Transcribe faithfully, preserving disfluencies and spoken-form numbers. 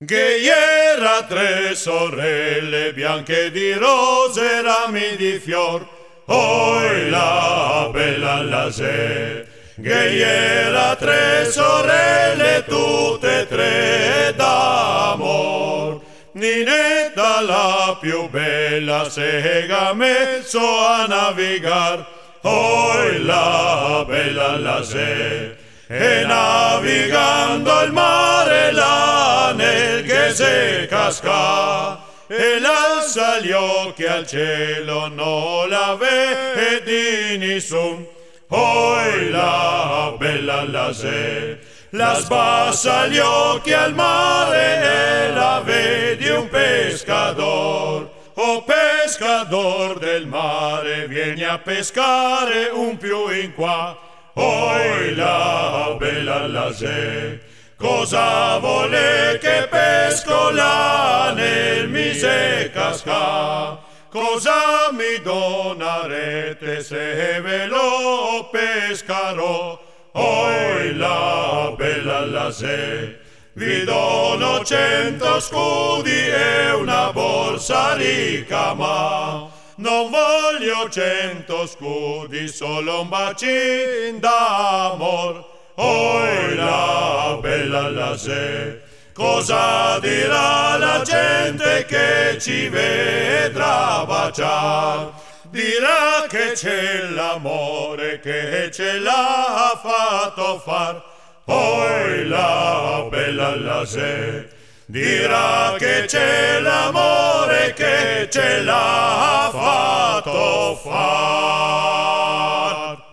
Che era tre sorelle bianche di rose, rami di fior, oi la bella lasè. Che era tre sorelle, tutte e tre d'amor. Ninetta la più bella s'ega messo a navigar, oi la bella lasè. E navigando il mare là nel che se casca, e l'alza gli occhi al cielo non la vedi nessun, oi la bella lasè. La sbassa gli occhi al mare e la vedi un pescador. O pescador del mare, vieni a pescare un più in qua, oi la bella lasè. Cosa vuole che pesco là nel mise casca? Cosa mi donarete se ve lo pescarò? Oi la bella lasè. Vi dono cento scudi e una borsa ricca, ma non voglio cento scudi, solo un bacin d'amor. Oi la bella lasè. Cosa dirà la gente che ci vedrà baciar? Dirà che c'è l'amore che ce l'ha fatto far. Oi la bella lasè. Dirà che c'è l'amore che ce l'ha fatto far.